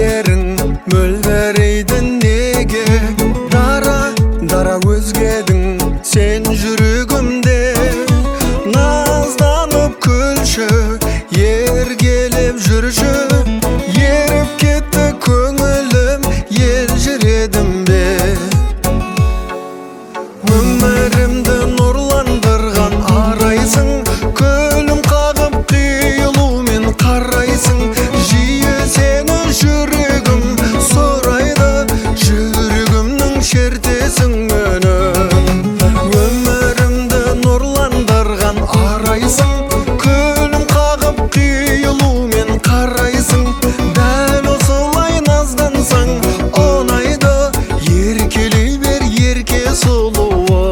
көздерің мөлдірейді неге? Дара өзгедің сен жүрегімде. Назданып күлші, еркелеп жүрші. Еріп кетті көңілім, елжіредім бе? Өмірімді нұрландырған арайсың, күлім қағып қиылумен қарайсың. Жиі сені жүрегім сұрайды, жүрегімнің шертесің үнін. Өмірімді нұрландырған арайсың, күлім қағып қиылумен қарайсың. Дәл осылай наздансаң ұнайды, еркелей бер ерке сұлу.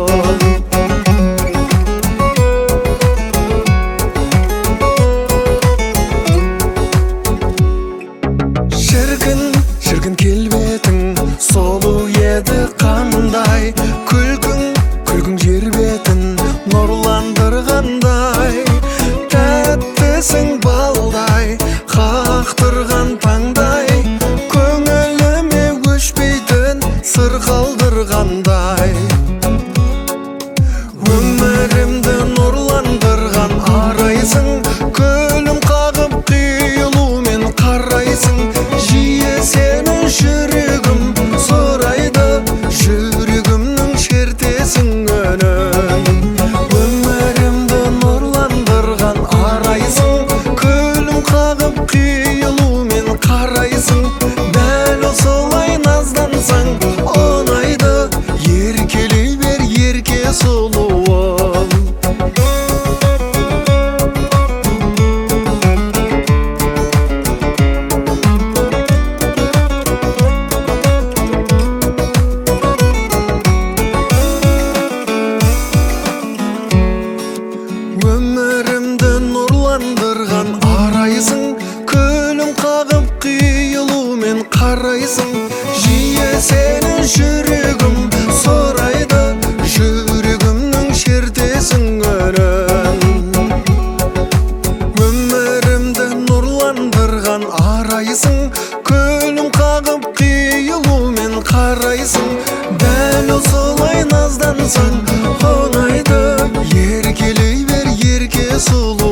Шіркін келбетің сұлу еді қандай, күлкің жер бетін нұрландырғандай. Тәттісің балдай, қақтырған таңдай, көңіліме өшпейтін сыр қалдырғандай. Өмірімді нұрландырған арайсың, күлім қағып қиылумен қарайсың. Жиі сені жүрегім сұрайды, жүрегімнің шертесің үнін. Өмірімді нұрландырған арайсың, күлім қағып қиылумен қарайсың. Дәл осылай наздансаң ұнайды, еркелей бер ерке сұлуым. Өмірімді нұрландырған арайсың, күлім қағып қиылумен қарайсың. Жиі сені жүрегім сұрайды, жүрегімнің шертесің үнін. Өмірімді нұрландырған арайсың, күлім қағып қиылумен қарайсың. Дәл осылай наздансаң ұнайды, еркелей бер ерке сұлу.